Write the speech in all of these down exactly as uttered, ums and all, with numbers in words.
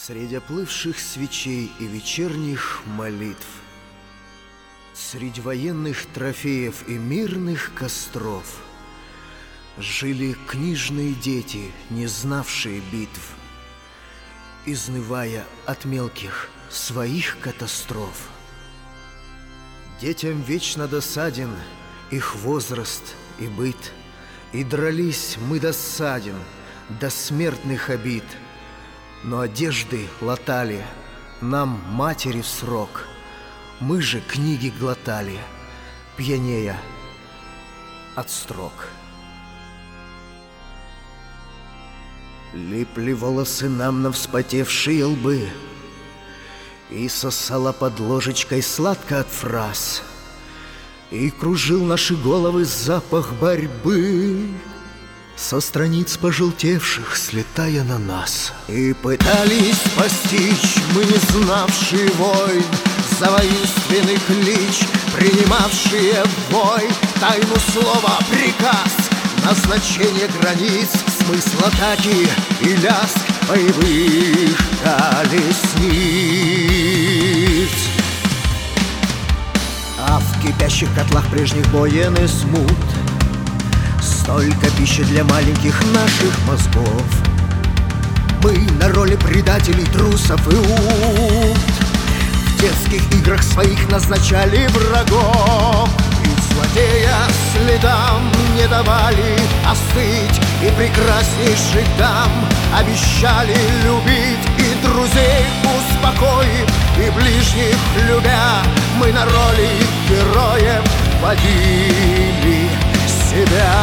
Среди оплывших свечей и вечерних молитв, среди военных трофеев и мирных костров жили книжные дети, не знавшие битв, изнывая от мелких своих катастроф. Детям вечно досаден их возраст и быт, и дрались мы досаден до смертных обид. Но одежды латали нам матери в срок, мы же книги глотали, пьянея от строк. Липли волосы нам на вспотевшие лбы, и сосала под ложечкой сладко от фраз, и кружил наши головы запах борьбы со страниц пожелтевших, слетая на нас. И пытались постичь мы, не знавшие войн, за воинственный клич, принимавшие в бой тайну слова, приказ, назначение границ, смысл атаки и лязг боевых колесниц. А в кипящих котлах прежних боен и смут столько пищи для маленьких наших мозгов. Мы на роли предателей, трусов и ут в детских играх своих назначали врагов. И злодея следам не давали остыть, и прекраснейших дам обещали любить, и друзей успокоив, и ближних любя, мы на роли героев водили себя.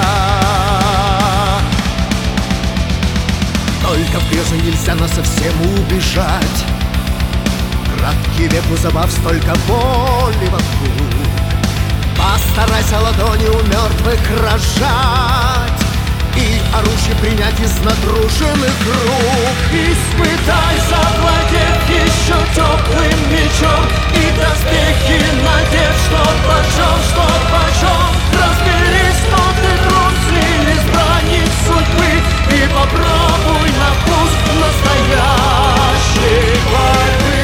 Только в грезу нельзя насовсем убежать, краткий век у забав, столько боли вокруг. Постарайся ладони у мертвых рожать и оружие принять из натруженных рук. Испытай, завладев еще теплым мечом, и доспехи надев, что почем, что почем. Разберись, кто ты, трус или избранник судьбы, и попробуй на вкус настоящей борьбы.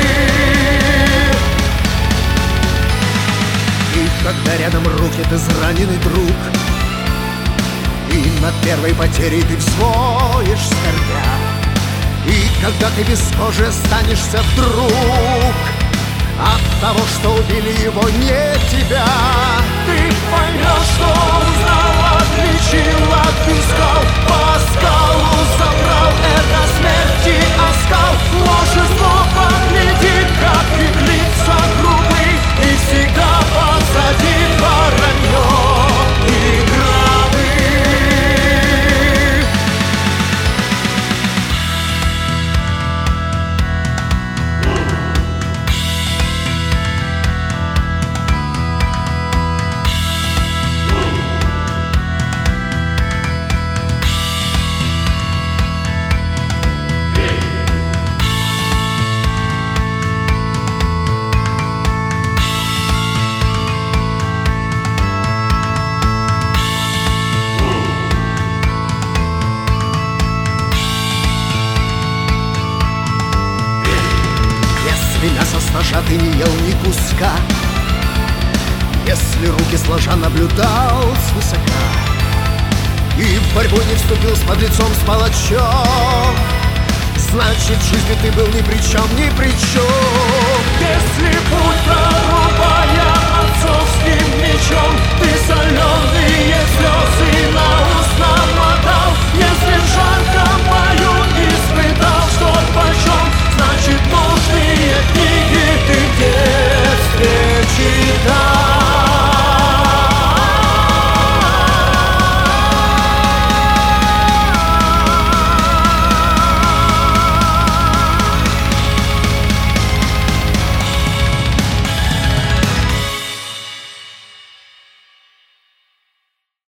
И когда рядом рухнет израненный друг, и над первой потерей ты взвоишь скорбя, и когда ты без кожи останешься вдруг от того, что убили его, не тебя, ты поймешь, что узнал, отличил, отыскал, по скалу забрал, это смерти оскал. Ложь зло поглядит, как беглица грубый, и всегда позади воронье и гробы. Если мясо с ножа ты не ел ни куска, если руки сложа наблюдал свысока, и в борьбу не вступил с подлецом, с палачом, значит, в жизни ты был ни при чем, ни при чем. Если путь прорубая отцовским мечом, ты соленые слезы